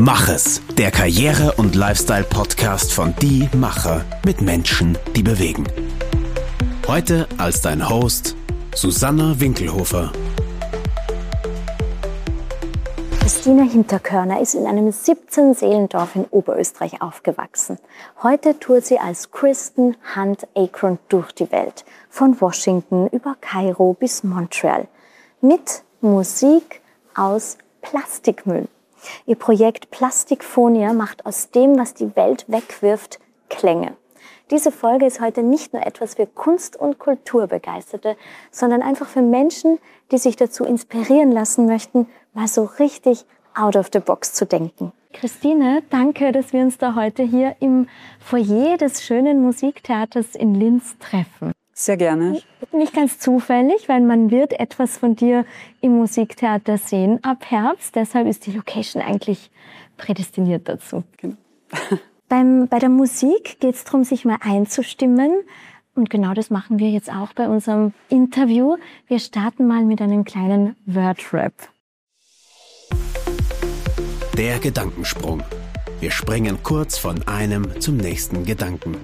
Mach es, der Karriere- und Lifestyle-Podcast von Die Macher mit Menschen, die bewegen. Heute als dein Host Susanna Winkelhofer. Christina Hinterkörner ist in einem 17-Seelendorf in Oberösterreich aufgewachsen. Heute tourt sie als Kristen Hunt Akron durch die Welt, von Washington über Kairo bis Montreal, mit Musik aus Plastikmüll. Ihr Projekt Plastikfonia macht aus dem, was die Welt wegwirft, Klänge. Diese Folge ist heute nicht nur etwas für Kunst- und Kulturbegeisterte, sondern einfach für Menschen, die sich dazu inspirieren lassen möchten, mal so richtig out of the box zu denken. Christine, danke, dass wir uns da heute hier im Foyer des schönen Musiktheaters in Linz treffen. Sehr gerne. Nicht ganz zufällig, weil man wird etwas von dir im Musiktheater sehen ab Herbst. Deshalb ist die Location eigentlich prädestiniert dazu. Genau. Bei der Musik geht es darum, sich mal einzustimmen. Und genau das machen wir jetzt auch bei unserem Interview. Wir starten mal mit einem kleinen Wordrap. Der Gedankensprung. Wir springen kurz von einem zum nächsten Gedanken.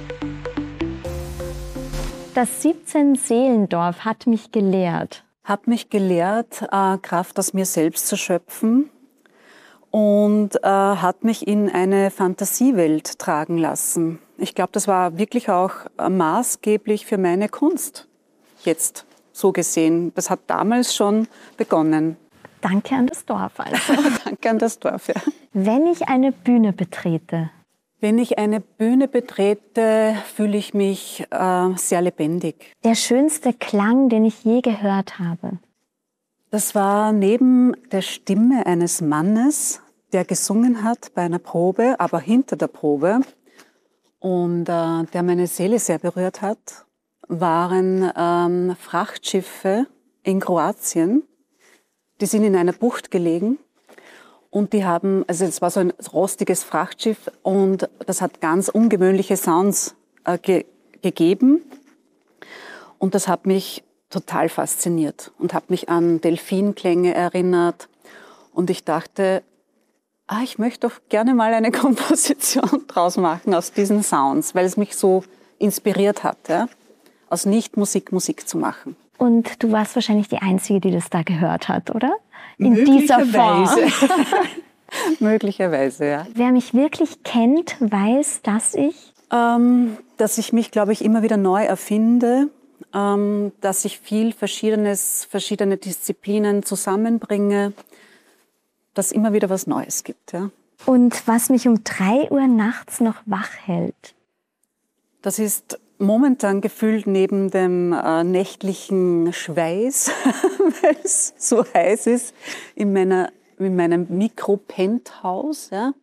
Das 17-Seelendorf hat mich gelehrt. Hat mich gelehrt, Kraft aus mir selbst zu schöpfen und hat mich in eine Fantasiewelt tragen lassen. Ich glaube, das war wirklich auch maßgeblich für meine Kunst. Jetzt so gesehen. Das hat damals schon begonnen. Danke an das Dorf also. Danke an das Dorf, ja. Wenn ich eine Bühne betrete. Wenn ich eine Bühne betrete, fühle ich mich sehr lebendig. Der schönste Klang, den ich je gehört habe. Das war neben der Stimme eines Mannes, der gesungen hat bei einer Probe, aber hinter der Probe und der meine Seele sehr berührt hat, waren Frachtschiffe in Kroatien. Die sind in einer Bucht gelegen. Und die haben, also es war so ein rostiges Frachtschiff und das hat ganz ungewöhnliche Sounds gegeben. Und das hat mich total fasziniert und hat mich an Delfinklänge erinnert. Und ich dachte, ich möchte doch gerne mal eine Komposition draus machen aus diesen Sounds, weil es mich so inspiriert hat, ja? Aus Nicht-Musik Musik zu machen. Und du warst wahrscheinlich die Einzige, die das da gehört hat, oder? In dieser Form. Möglicherweise, ja. Wer mich wirklich kennt, weiß, dass ich mich, glaube ich, immer wieder neu erfinde, dass ich verschiedene Disziplinen zusammenbringe, dass immer wieder was Neues gibt. Ja. Und was mich um 3 Uhr nachts noch wach hält? Das ist momentan gefühlt neben dem nächtlichen Schweiß, weil es so heiß ist, in meinem Mikro-Penthouse, ja,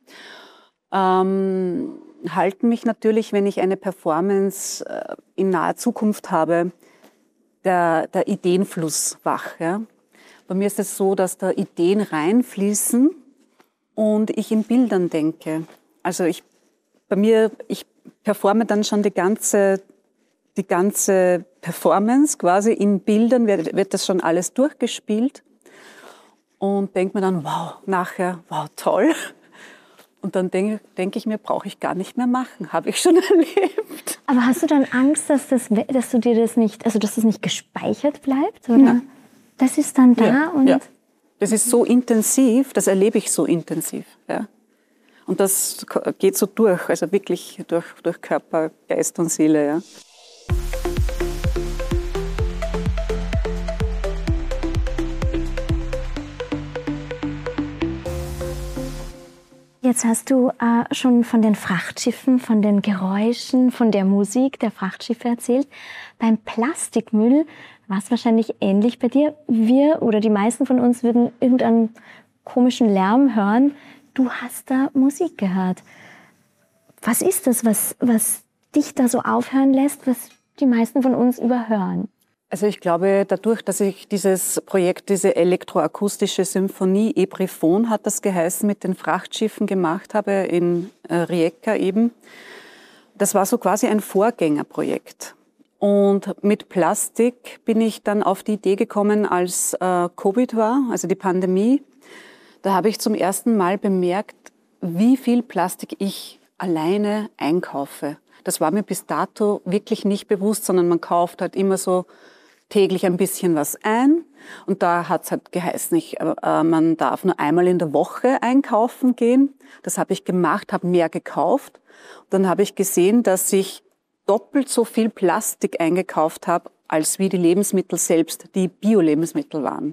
halten mich natürlich, wenn ich eine Performance in naher Zukunft habe, der Ideenfluss wach. Ja. Bei mir ist es so, dass da Ideen reinfließen und ich in Bildern denke. Also ich performe dann schon die ganze Performance quasi in Bildern, wird das schon alles durchgespielt und denke mir dann, wow, toll. Und dann denke ich mir, brauche ich gar nicht mehr machen, habe ich schon erlebt. Aber hast du dann Angst, dass das nicht gespeichert bleibt? Oder? Ja. Das ist dann da ja. Das ist so intensiv, das erlebe ich so intensiv, ja. Und das geht so durch, also wirklich durch Körper, Geist und Seele, ja. Jetzt hast du schon von den Frachtschiffen, von den Geräuschen, von der Musik der Frachtschiffe erzählt. Beim Plastikmüll war es wahrscheinlich ähnlich bei dir. Wir oder die meisten von uns würden irgendeinen komischen Lärm hören. Du hast da Musik gehört. Was ist das, was dich da so aufhören lässt, was die meisten von uns überhören? Also ich glaube, dadurch, dass ich dieses Projekt, diese elektroakustische Symphonie, Ebrifon hat das geheißen, mit den Frachtschiffen gemacht habe in Rijeka eben, das war so quasi ein Vorgängerprojekt. Und mit Plastik bin ich dann auf die Idee gekommen, als Covid war, also die Pandemie. Da habe ich zum ersten Mal bemerkt, wie viel Plastik ich alleine einkaufe. Das war mir bis dato wirklich nicht bewusst, sondern man kauft halt immer so täglich ein bisschen was ein. Und da hat es halt geheißen, man darf nur einmal in der Woche einkaufen gehen. Das habe ich gemacht, habe mehr gekauft. Und dann habe ich gesehen, dass ich doppelt so viel Plastik eingekauft habe, als wie die Lebensmittel selbst, die Bio-Lebensmittel waren.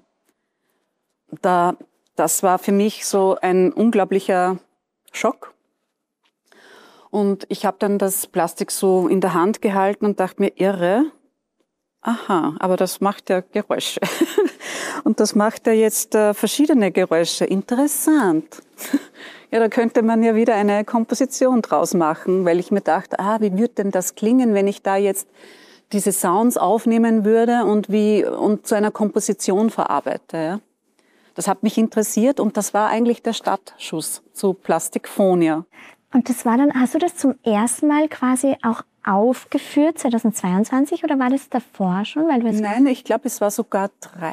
Das war für mich so ein unglaublicher Schock. Und ich habe dann das Plastik so in der Hand gehalten und dachte mir, irre, aha, aber das macht ja Geräusche. Und das macht ja jetzt verschiedene Geräusche. Interessant. Ja, da könnte man ja wieder eine Komposition draus machen, weil ich mir dachte, wie würde denn das klingen, wenn ich da jetzt diese Sounds aufnehmen würde und zu einer Komposition verarbeite. Ja? Das hat mich interessiert und das war eigentlich der Startschuss zu Plastikfonia. Und das war dann, hast du das zum ersten Mal quasi auch aufgeführt, 2022, oder war das davor schon? Nein, ich glaube, es war sogar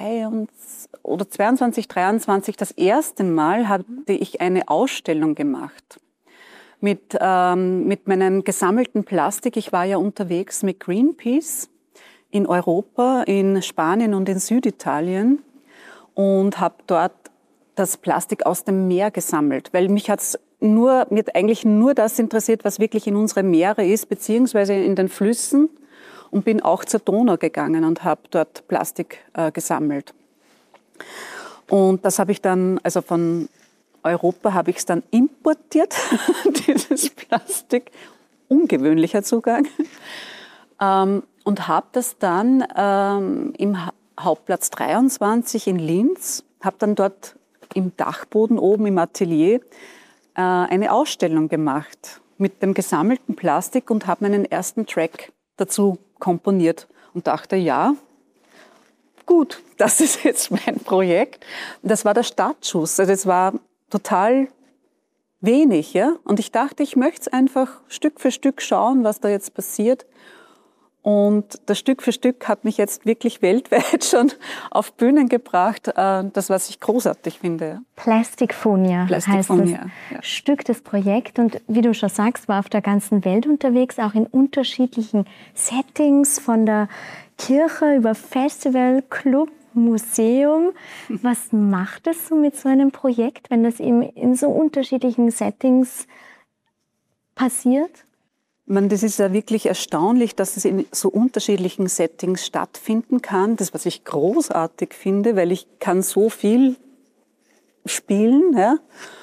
22, 23. Das erste Mal hatte ich eine Ausstellung gemacht mit meinem gesammelten Plastik. Ich war ja unterwegs mit Greenpeace in Europa, in Spanien und in Süditalien und habe dort das Plastik aus dem Meer gesammelt, weil mich eigentlich nur das interessiert, was wirklich in unseren Meere ist, beziehungsweise in den Flüssen, und bin auch zur Donau gegangen und habe dort Plastik gesammelt. Und das habe ich dann, also von Europa habe ich es dann importiert, dieses Plastik, ungewöhnlicher Zugang, und habe das dann im Hauptplatz 23 in Linz, habe dann dort im Dachboden oben im Atelier eine Ausstellung gemacht mit dem gesammelten Plastik und habe meinen ersten Track dazu komponiert und dachte, ja, gut, das ist jetzt mein Projekt. Das war der Startschuss. Also es war total wenig, ja. Und ich dachte, ich möchte es einfach Stück für Stück schauen, was da jetzt passiert. Und das Stück für Stück hat mich jetzt wirklich weltweit schon auf Bühnen gebracht. Das, was ich großartig finde. Plastikfonia heißt das Stück, das Projekt. Und wie du schon sagst, war auf der ganzen Welt unterwegs, auch in unterschiedlichen Settings, von der Kirche über Festival, Club, Museum. Was macht es so mit so einem Projekt, wenn das eben in so unterschiedlichen Settings passiert? Das ist ja wirklich erstaunlich, dass es in so unterschiedlichen Settings stattfinden kann. Das, was ich großartig finde, weil ich kann so viel spielen. Ja.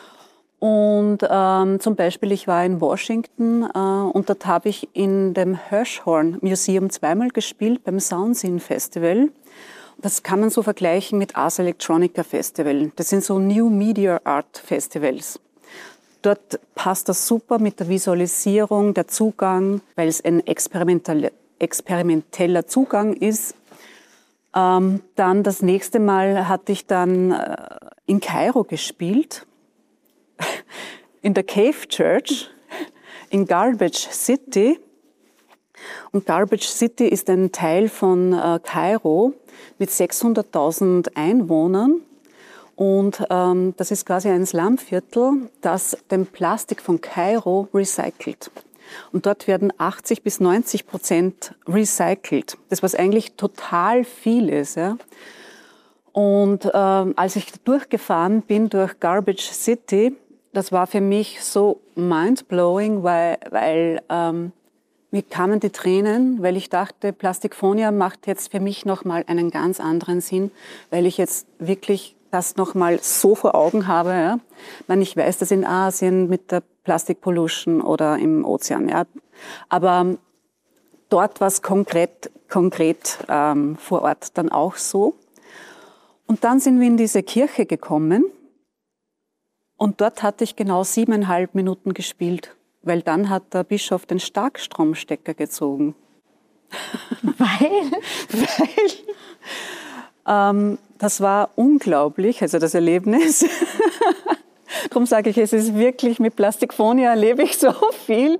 Und zum Beispiel, ich war in Washington und dort habe ich in dem Hirshhorn Museum zweimal gespielt beim Soundscene Festival. Das kann man so vergleichen mit Ars Electronica Festival. Das sind so New Media Art Festivals. Dort passt das super mit der Visualisierung, der Zugang, weil es ein experimenteller Zugang ist. Dann das nächste Mal hatte ich dann in Kairo gespielt, in der Cave Church, in Garbage City. Und Garbage City ist ein Teil von Kairo mit 600.000 Einwohnern. Und das ist quasi ein Slumviertel, das den Plastik von Kairo recycelt. Und dort werden 80-90% recycelt. Das, was eigentlich total viel ist. Ja. Und als ich durchgefahren bin durch Garbage City, das war für mich so mindblowing, weil mir kamen die Tränen, weil ich dachte, Plastikfonia macht jetzt für mich nochmal einen ganz anderen Sinn, weil ich jetzt wirklich das nochmal so vor Augen habe. Ja. Ich weiß, dass in Asien mit der Plastikpollution oder im Ozean, ja. Aber dort war es konkret vor Ort dann auch so. Und dann sind wir in diese Kirche gekommen und dort hatte ich genau 7,5 Minuten gespielt, weil dann hat der Bischof den Starkstromstecker gezogen. Weil? Das war unglaublich, also das Erlebnis. Darum sage ich, es ist wirklich, mit Plastikfonia erlebe ich so viel.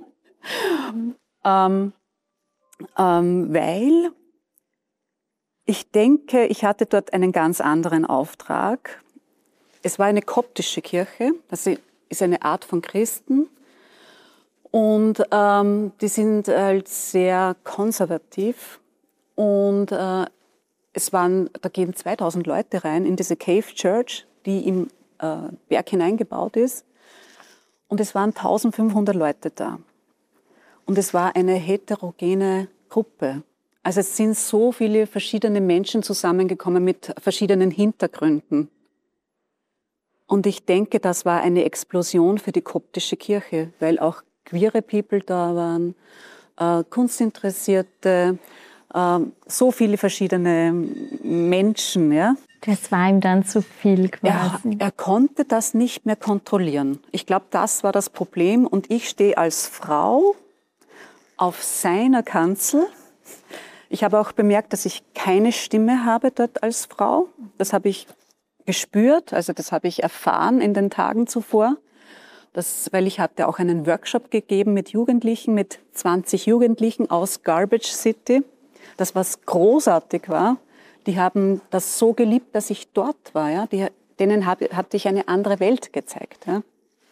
Weil ich denke, ich hatte dort einen ganz anderen Auftrag. Es war eine koptische Kirche. Also ist eine Art von Christen. Und die sind halt sehr konservativ. Und da gehen 2000 Leute rein in diese Cave Church, die im Berg hineingebaut ist. Und es waren 1500 Leute da. Und es war eine heterogene Gruppe. Also es sind so viele verschiedene Menschen zusammengekommen mit verschiedenen Hintergründen. Und ich denke, das war eine Explosion für die koptische Kirche, weil auch queere People da waren, Kunstinteressierte, so viele verschiedene Menschen. Ja. Das war ihm dann zu viel quasi. Er konnte das nicht mehr kontrollieren. Ich glaube, das war das Problem. Und ich stehe als Frau auf seiner Kanzel. Ich habe auch bemerkt, dass ich keine Stimme habe dort als Frau. Das habe ich gespürt, also das habe ich erfahren in den Tagen zuvor. Weil ich hatte auch einen Workshop gegeben mit Jugendlichen, mit 20 Jugendlichen aus Garbage City. Das, was großartig war, die haben das so geliebt, dass ich dort war. Ja? Denen hatte ich eine andere Welt gezeigt. Ja?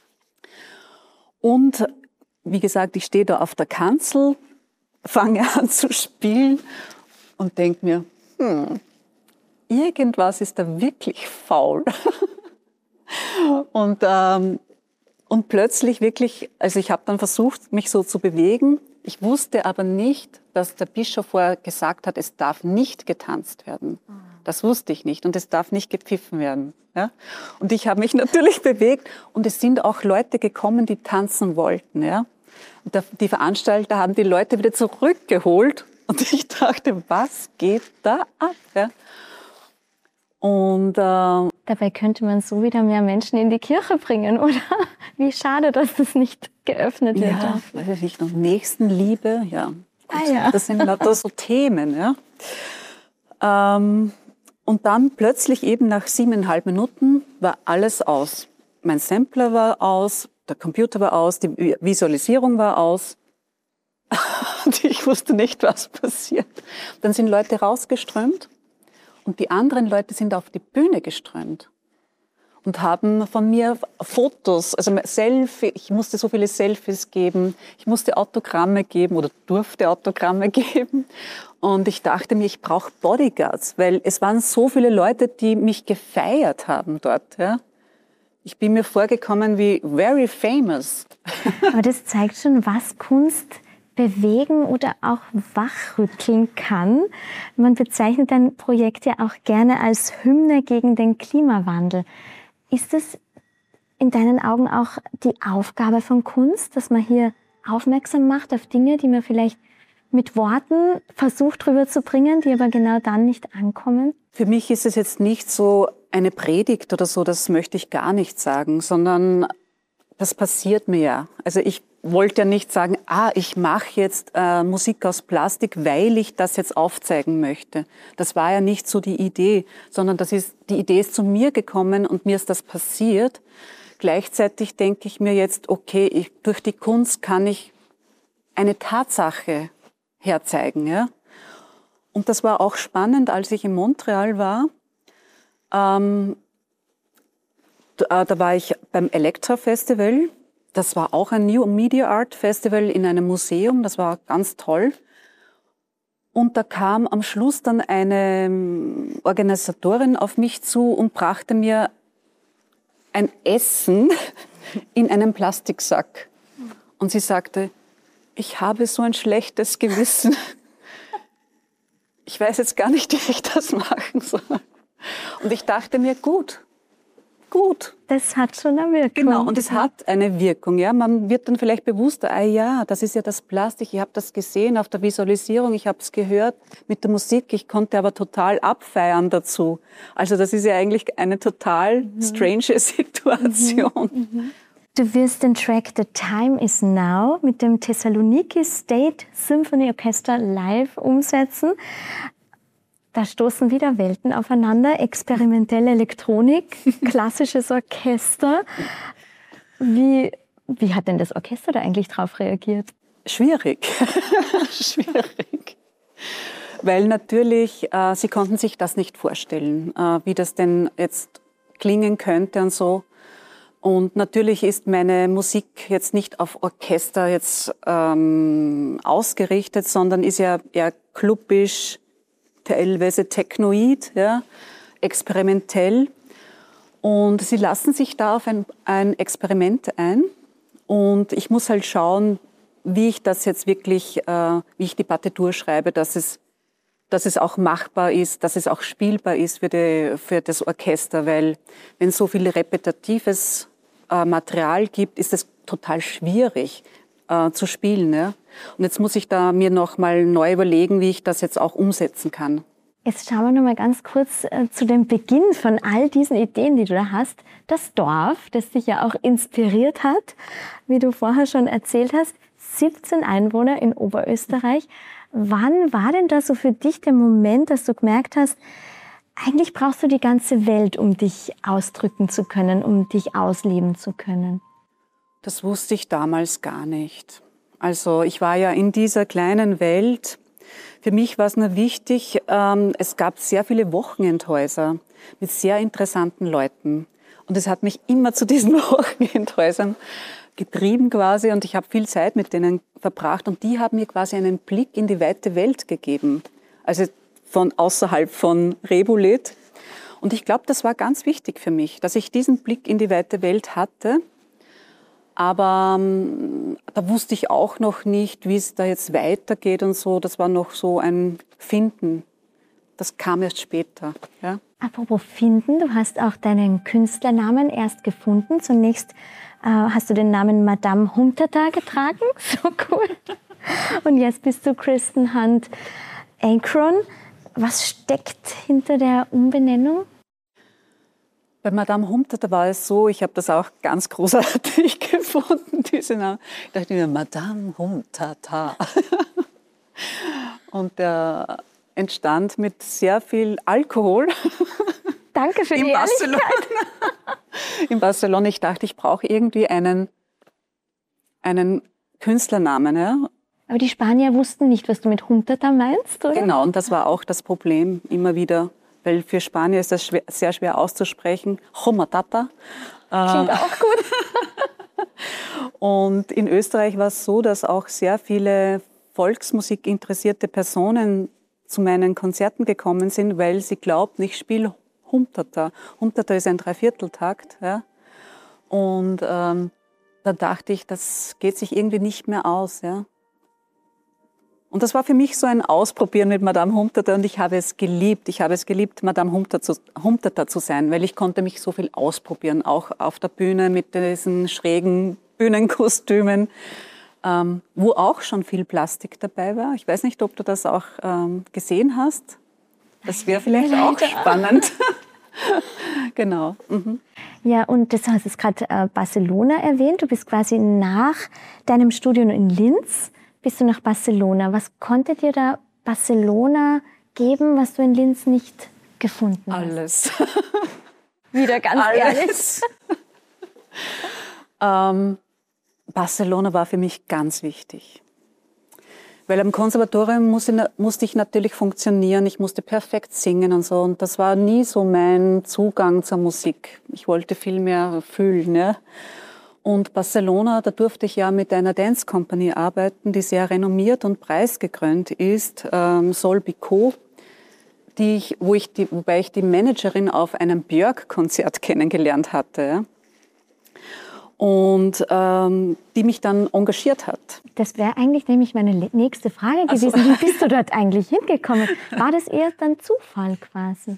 Und wie gesagt, ich stehe da auf der Kanzel, fange an zu spielen und denke mir, irgendwas ist da wirklich faul. Und plötzlich wirklich, also ich habe dann versucht, mich so zu bewegen. Ich wusste aber nicht, dass der Bischof vorher gesagt hat, es darf nicht getanzt werden. Das wusste ich nicht und es darf nicht gepfiffen werden. Ja? Und ich habe mich natürlich bewegt und es sind auch Leute gekommen, die tanzen wollten. Ja? Und die Veranstalter haben die Leute wieder zurückgeholt und ich dachte, was geht da ab? Ja? Und dabei könnte man so wieder mehr Menschen in die Kirche bringen, oder? Wie schade, dass das nicht geöffnet wird. Ja, weiß ich nicht. Und Nächstenliebe, ja. Gut, das sind lauter so Themen, ja. Und dann plötzlich eben nach 7,5 Minuten war alles aus. Mein Sampler war aus, der Computer war aus, die Visualisierung war aus. Und ich wusste nicht, was passiert. Dann sind Leute rausgeströmt. Und die anderen Leute sind auf die Bühne geströmt und haben von mir Fotos, also Selfie, ich musste so viele Selfies geben, ich musste Autogramme geben oder durfte Autogramme geben. Und ich dachte mir, ich brauche Bodyguards, weil es waren so viele Leute, die mich gefeiert haben dort. Ja. Ich bin mir vorgekommen wie very famous. Aber das zeigt schon, was Kunst bewegen oder auch wachrütteln kann. Man bezeichnet ein Projekt ja auch gerne als Hymne gegen den Klimawandel. Ist es in deinen Augen auch die Aufgabe von Kunst, dass man hier aufmerksam macht auf Dinge, die man vielleicht mit Worten versucht rüberzubringen, die aber genau dann nicht ankommen? Für mich ist es jetzt nicht so eine Predigt oder so, das möchte ich gar nicht sagen, sondern das passiert mir ja. Also ich wollte ja nicht sagen, ich mache jetzt Musik aus Plastik, weil ich das jetzt aufzeigen möchte. Das war ja nicht so die Idee, sondern die Idee ist zu mir gekommen und mir ist das passiert. Gleichzeitig denke ich mir jetzt, okay, durch die Kunst kann ich eine Tatsache herzeigen. Ja? Und das war auch spannend, als ich in Montreal war. Da war ich beim Elektra Festival. Das war auch ein New Media Art Festival in einem Museum. Das war ganz toll. Und da kam am Schluss dann eine Organisatorin auf mich zu und brachte mir ein Essen in einem Plastiksack. Und sie sagte, ich habe so ein schlechtes Gewissen. Ich weiß jetzt gar nicht, wie ich das machen soll. Und ich dachte mir, gut. Das hat schon eine Wirkung. Genau, und es hat eine Wirkung. Ja, man wird dann vielleicht bewusster, das ist ja das Plastik, ich habe das gesehen auf der Visualisierung, ich habe es gehört mit der Musik, ich konnte aber total abfeiern dazu. Also das ist ja eigentlich eine total strange Situation. Du wirst den Track The Time Is Now mit dem Thessaloniki State Symphony Orchestra live umsetzen. Da stoßen wieder Welten aufeinander, experimentelle Elektronik, klassisches Orchester. Wie hat denn das Orchester da eigentlich drauf reagiert? Schwierig. Weil natürlich, sie konnten sich das nicht vorstellen, wie das denn jetzt klingen könnte und so. Und natürlich ist meine Musik jetzt nicht auf Orchester jetzt ausgerichtet, sondern ist ja eher klubbisch, teilweise technoid, ja, experimentell. Und sie lassen sich da auf ein Experiment ein. Und ich muss halt schauen, wie ich das jetzt wirklich, wie ich die Partitur schreibe, dass es auch machbar ist, dass es auch spielbar ist für das Orchester. Weil wenn es so viel repetitives Material gibt, ist es total schwierig zu spielen. Ja? Und jetzt muss ich da mir noch mal neu überlegen, wie ich das jetzt auch umsetzen kann. Jetzt schauen wir noch mal ganz kurz zu dem Beginn von all diesen Ideen, die du da hast. Das Dorf, das dich ja auch inspiriert hat, wie du vorher schon erzählt hast, 17 Einwohner in Oberösterreich. Wann war denn da so für dich der Moment, dass du gemerkt hast, eigentlich brauchst du die ganze Welt, um dich ausdrücken zu können, um dich ausleben zu können? Das wusste ich damals gar nicht. Also ich war ja in dieser kleinen Welt. Für mich war es nur wichtig, es gab sehr viele Wochenendhäuser mit sehr interessanten Leuten. Und es hat mich immer zu diesen Wochenendhäusern getrieben quasi. Und ich habe viel Zeit mit denen verbracht. Und die haben mir quasi einen Blick in die weite Welt gegeben. Also von außerhalb von Rebulet. Und ich glaube, das war ganz wichtig für mich, dass ich diesen Blick in die weite Welt hatte. Aber da wusste ich auch noch nicht, wie es da jetzt weitergeht und so. Das war noch so ein Finden. Das kam erst später. Ja. Apropos Finden, du hast auch deinen Künstlernamen erst gefunden. Zunächst hast du den Namen Madame Humtata getragen. So cool. Und jetzt bist du Kristen Hunt Akron. Was steckt hinter der Umbenennung? Bei Madame Humtata war es so, ich habe das auch ganz großartig gefunden, diese Namen. Ich dachte mir, Madame Humtata. Und der entstand mit sehr viel Alkohol. Danke für die Ehrlichkeit. In Barcelona. Ich dachte, ich brauche irgendwie einen Künstlernamen. Ja? Aber die Spanier wussten nicht, was du mit Humtata meinst, oder? Genau, und das war auch das Problem immer wieder. Weil für Spanier ist das sehr schwer auszusprechen. Humtata. Klingt auch gut. Und in Österreich war es so, dass auch sehr viele Volksmusik interessierte Personen zu meinen Konzerten gekommen sind, weil sie glaubten, ich spiele Humtata. Humtata ist ein Dreivierteltakt. Ja? Und da dachte ich, das geht sich irgendwie nicht mehr aus. Ja? Und das war für mich so ein Ausprobieren mit Madame Humtata und ich habe es geliebt. Ich habe es geliebt, Madame Humtata zu sein, weil ich konnte mich so viel ausprobieren, auch auf der Bühne mit diesen schrägen Bühnenkostümen, wo auch schon viel Plastik dabei war. Ich weiß nicht, ob du das auch gesehen hast. Das wäre vielleicht auch spannend. Genau. Mhm. Ja, und das hast du gerade Barcelona erwähnt. Du bist quasi nach deinem Studium in Linz bist du nach Barcelona. Was konnte dir da Barcelona geben, was du in Linz nicht gefunden hast? Alles. Wieder ganz ehrlich. Barcelona war für mich ganz wichtig. Weil am Konservatorium musste ich natürlich funktionieren. Ich musste perfekt singen und so. Und das war nie so mein Zugang zur Musik. Ich wollte viel mehr fühlen. Ja? Und Barcelona, da durfte ich ja mit einer Dance Company arbeiten, die sehr renommiert und preisgekrönt ist, Sol Bicot, wobei ich die Managerin auf einem Björk-Konzert kennengelernt hatte. Ja? Und die mich dann engagiert hat. Das wäre eigentlich nämlich meine nächste Frage gewesen. Wie bist du dort eigentlich hingekommen? War das eher dann Zufall quasi?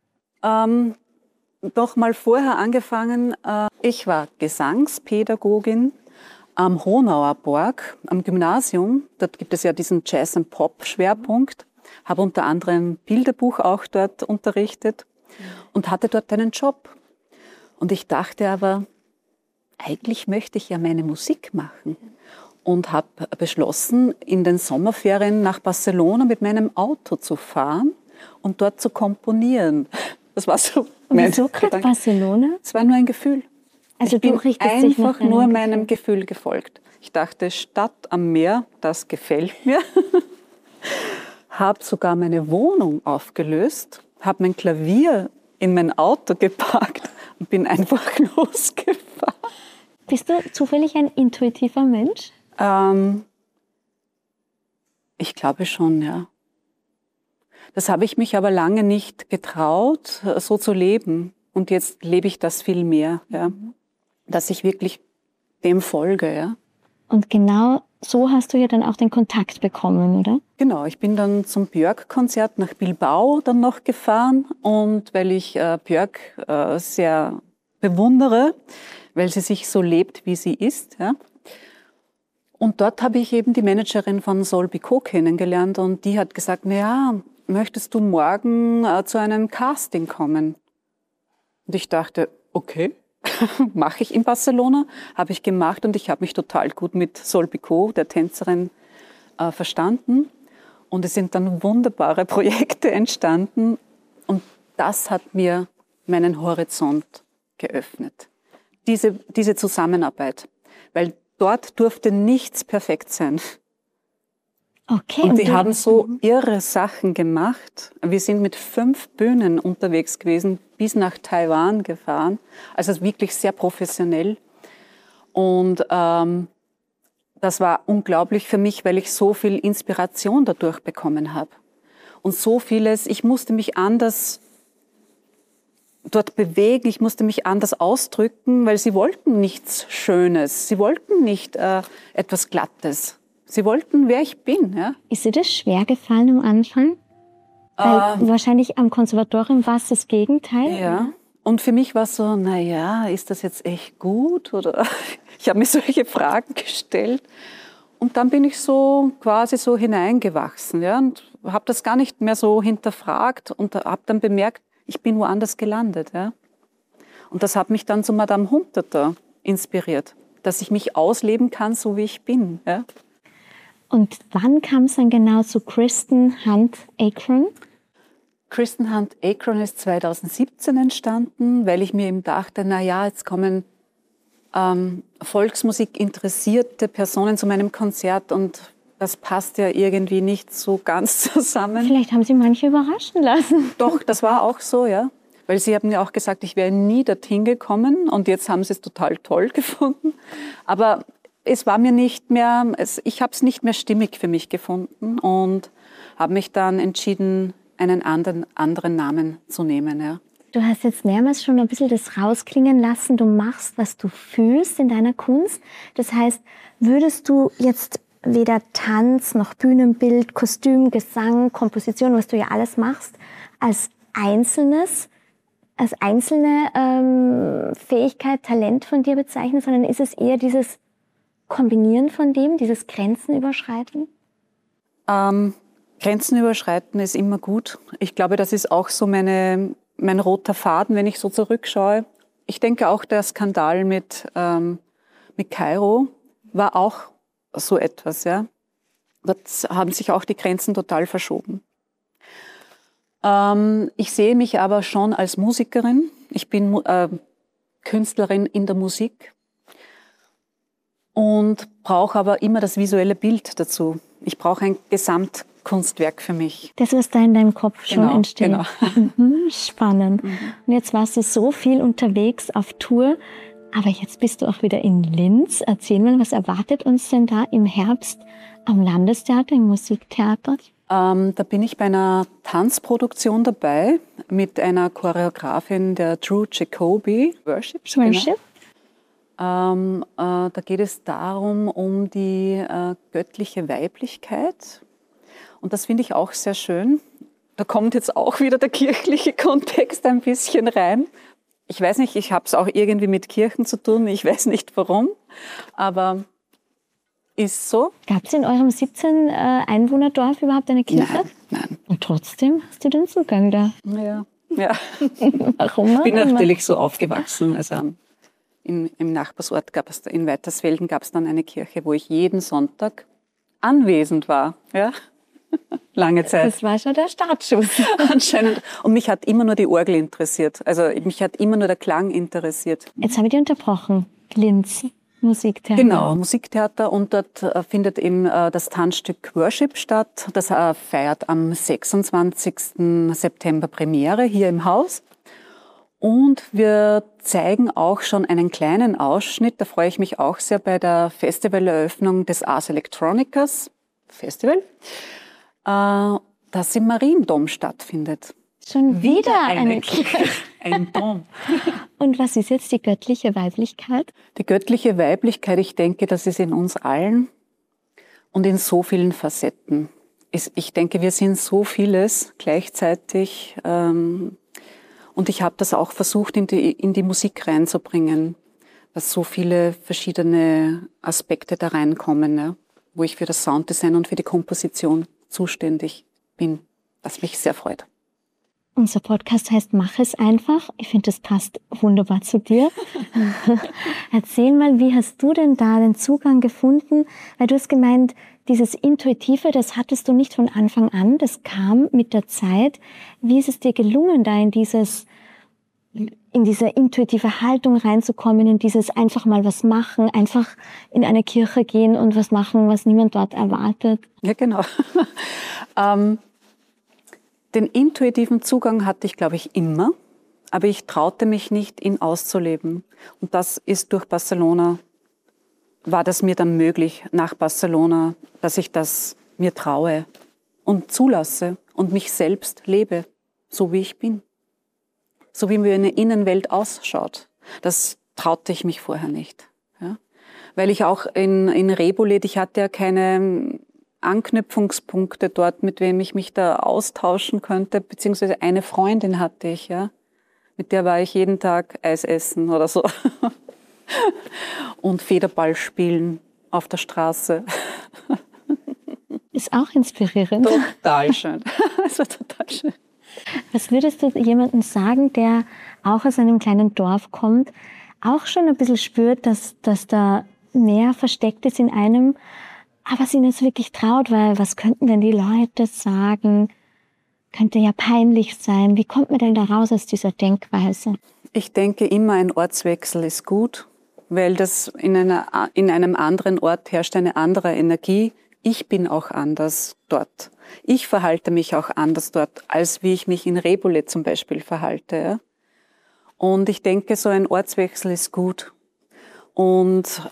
Doch mal vorher angefangen. Ich war Gesangspädagogin am Honauer Borg, am Gymnasium. Dort gibt es ja diesen Jazz- und Pop-Schwerpunkt. Habe unter anderem Bilderbuch auch dort unterrichtet und hatte dort einen Job. Und ich dachte aber, eigentlich möchte ich ja meine Musik machen. Und habe beschlossen, in den Sommerferien nach Barcelona mit meinem Auto zu fahren und dort zu komponieren. Das war so mein Wieso gerade Barcelona? Es war nur ein Gefühl. Also ich bin du richtest dich nach einfach nur meinem Gefühl gefolgt. Ich dachte, Stadt am Meer, das gefällt mir. Habe sogar meine Wohnung aufgelöst, habe mein Klavier in mein Auto gepackt und bin einfach losgefahren. Bist du zufällig ein intuitiver Mensch? Ich glaube schon, ja. Das habe ich mich aber lange nicht getraut, so zu leben. Und jetzt lebe ich das viel mehr, ja. Dass ich wirklich dem folge, ja. Und genau so hast du ja dann auch den Kontakt bekommen, oder? Genau, ich bin dann zum Björk-Konzert nach Bilbao dann noch gefahren. Und weil ich Björk sehr bewundere, weil sie sich so lebt, wie sie ist, ja. Und dort habe ich eben die Managerin von Sol Picot kennengelernt und die hat gesagt, na ja, möchtest du morgen zu einem Casting kommen? Und ich dachte, okay, mache ich in Barcelona, habe ich gemacht und ich habe mich total gut mit Sol Picot, der Tänzerin, verstanden. Und es sind dann wunderbare Projekte entstanden und das hat mir meinen Horizont geöffnet. Diese Zusammenarbeit, weil dort durfte nichts perfekt sein. Okay. Und die haben so irre Sachen gemacht. Wir sind mit 5 Bühnen unterwegs gewesen, bis nach Taiwan gefahren. Also wirklich sehr professionell. Und das war unglaublich für mich, weil ich so viel Inspiration dadurch bekommen habe. Und so vieles, ich musste mich anders dort bewegen, ich musste mich anders ausdrücken, weil sie wollten nichts Schönes, sie wollten nicht etwas Glattes. Sie wollten, wer ich bin. Ja? Ist dir das schwer gefallen am Anfang? Weil wahrscheinlich am Konservatorium war es das Gegenteil. Ja, und für mich war es so, naja, ist das jetzt echt gut? Oder ich habe mir solche Fragen gestellt. Und dann bin ich so quasi so hineingewachsen, ja, und habe das gar nicht mehr so hinterfragt und habe dann bemerkt, ich bin woanders gelandet. Ja. Und das hat mich dann zu Madame Hunterter inspiriert, dass ich mich ausleben kann, so wie ich bin. Ja. Und wann kam es dann genau zu Kristen Hunt Akron? Kristen Hunt Akron ist 2017 entstanden, weil ich mir eben dachte, na ja, jetzt kommen Volksmusik interessierte Personen zu meinem Konzert und das passt ja irgendwie nicht so ganz zusammen. Vielleicht haben Sie manche überraschen lassen. Doch, das war auch so, ja. Weil Sie haben ja auch gesagt, ich wäre nie dorthin gekommen und jetzt haben Sie es total toll gefunden. Aber es war mir nicht mehr, ich habe es nicht mehr stimmig für mich gefunden und habe mich dann entschieden, einen anderen Namen zu nehmen, ja. Du hast jetzt mehrmals schon ein bisschen das rausklingen lassen. Du machst, was du fühlst in deiner Kunst. Das heißt, würdest du jetzt weder Tanz noch Bühnenbild, Kostüm, Gesang, Komposition, was du ja alles machst, als einzelne Fähigkeit, Talent von dir bezeichnen, sondern ist es eher dieses Kombinieren von dem, dieses Grenzen überschreiten? Grenzen überschreiten ist immer gut. Ich glaube, das ist auch so mein roter Faden, wenn ich so zurückschaue. Ich denke auch, der Skandal mit Kairo war auch so etwas. Ja. Dort haben sich auch die Grenzen total verschoben. Ich sehe mich aber schon als Musikerin. Ich bin Künstlerin in der Musik und brauche aber immer das visuelle Bild dazu. Ich brauche ein Gesamtkunstwerk für mich. Das, was da in deinem Kopf schon entsteht. Genau. Spannend. Und jetzt warst du so viel unterwegs auf Tour, aber jetzt bist du auch wieder in Linz. Erzähl mal, was erwartet uns denn da im Herbst am Landestheater, im Musiktheater? Da bin ich bei einer Tanzproduktion dabei mit einer Choreografin, der Drew Jacoby. Worship. Genau. Da geht es darum, um die göttliche Weiblichkeit. Und das finde ich auch sehr schön. Da kommt jetzt auch wieder der kirchliche Kontext ein bisschen rein. Ich weiß nicht, ich habe es auch irgendwie mit Kirchen zu tun. Ich weiß nicht warum, aber ist so. Gab es in eurem 17-Einwohner-Dorf überhaupt eine Kirche? Nein. Und trotzdem hast du den Zugang da. Ja. Warum? Ich bin natürlich so aufgewachsen. Also im Nachbarsort in Weitersfelden gab es dann eine Kirche, wo ich jeden Sonntag anwesend war. Ja. Lange Zeit. Das war schon der Startschuss. Anscheinend. Und mich hat immer nur die Orgel interessiert. Also mich hat immer nur der Klang interessiert. Jetzt habe ich dich unterbrochen. Linz, Musiktheater. Genau, Musiktheater. Und dort findet eben das Tanzstück Worship statt. Das feiert am 26. September Premiere hier im Haus. Und wir zeigen auch schon einen kleinen Ausschnitt, da freue ich mich auch sehr, bei der Festivaleröffnung des Ars Electronicas Festival, das im Mariendom stattfindet. Schon wieder eine ein Dom. Und was ist jetzt die göttliche Weiblichkeit? Die göttliche Weiblichkeit, ich denke, das ist in uns allen und in so vielen Facetten. Ich denke, wir sind so vieles gleichzeitig. Und ich habe das auch versucht, in die Musik reinzubringen, dass so viele verschiedene Aspekte da reinkommen, ja, wo ich für das Sounddesign und für die Komposition zuständig bin, was mich sehr freut. Unser Podcast heißt Mach es einfach. Ich finde, das passt wunderbar zu dir. Erzähl mal, wie hast du denn da den Zugang gefunden? Weil du hast gemeint, dieses Intuitive, das hattest du nicht von Anfang an, das kam mit der Zeit. Wie ist es dir gelungen, da in diese intuitive Haltung reinzukommen, in dieses einfach mal was machen, einfach in eine Kirche gehen und was machen, was niemand dort erwartet? Ja, genau. Den intuitiven Zugang hatte ich, glaube ich, immer, aber ich traute mich nicht, ihn auszuleben. Und das ist durch Barcelona, war das mir dann möglich, nach Barcelona, dass ich das mir traue und zulasse und mich selbst lebe, so wie ich bin. So wie meine Innenwelt ausschaut. Das traute ich mich vorher nicht. Ja? Weil ich auch in Rebolet, ich hatte ja keine Anknüpfungspunkte dort, mit wem ich mich da austauschen könnte, beziehungsweise eine Freundin hatte ich, ja. Mit der war ich jeden Tag Eis essen oder so. Und Federball spielen auf der Straße. Ist auch inspirierend. Total schön. Es war total schön. Was würdest du jemandem sagen, der auch aus einem kleinen Dorf kommt, auch schon ein bisschen spürt, dass da mehr versteckt ist in einem, aber sie nicht wirklich traut, weil was könnten denn die Leute sagen? Könnte ja peinlich sein. Wie kommt man denn da raus aus dieser Denkweise? Ich denke immer, ein Ortswechsel ist gut, weil das in einem anderen Ort herrscht eine andere Energie. Ich bin auch anders dort. Ich verhalte mich auch anders dort, als wie ich mich in Rebolet zum Beispiel verhalte. Ja? Und ich denke, so ein Ortswechsel ist gut. Und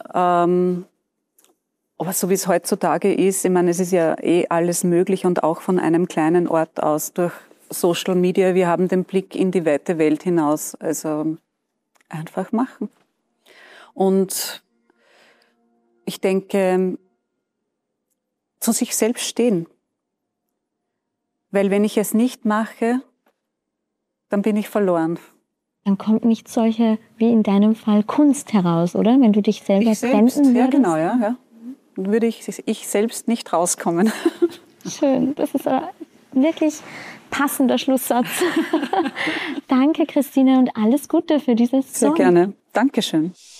aber so wie es heutzutage ist, ich meine, es ist ja alles möglich und auch von einem kleinen Ort aus durch Social Media. Wir haben den Blick in die weite Welt hinaus. Also einfach machen. Und ich denke, zu sich selbst stehen. Weil wenn ich es nicht mache, dann bin ich verloren. Dann kommt nicht solche, wie in deinem Fall, Kunst heraus, oder? Wenn du dich selber blenden würdest. Ja, genau, ja. Dann würde ich selbst nicht rauskommen. Schön, das ist ein wirklich passender Schlusssatz. Danke, Christine, und alles Gute für dieses Song. Sehr gerne. Dankeschön.